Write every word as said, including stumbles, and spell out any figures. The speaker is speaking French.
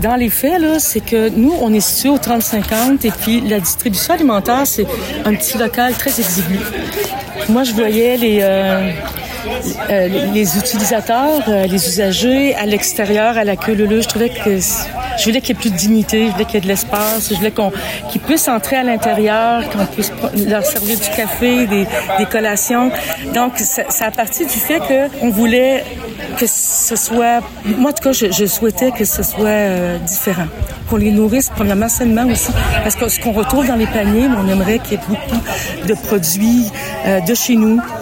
Dans les faits, là, c'est que nous, on est situé au trente cinquante et puis la distribution alimentaire, c'est un petit local très exigu. Moi, je voyais les, euh, euh, les utilisateurs, euh, les usagers à l'extérieur, à la queue leu-leu. Je trouvais que je voulais qu'il y ait plus de dignité, je voulais qu'il y ait de l'espace, je voulais qu'on, qu'ils puissent entrer à l'intérieur, qu'on puisse leur servir du café, des, des collations. Donc, ça, ça a parti du fait qu'on voulait que ce soit... Moi, en tout cas, je, je souhaitais que ce soit euh, différent. Qu'on les nourrisse, premièrement, sainement aussi. Parce que ce qu'on retrouve dans les paniers, on aimerait qu'il y ait beaucoup de produits euh, de chez nous.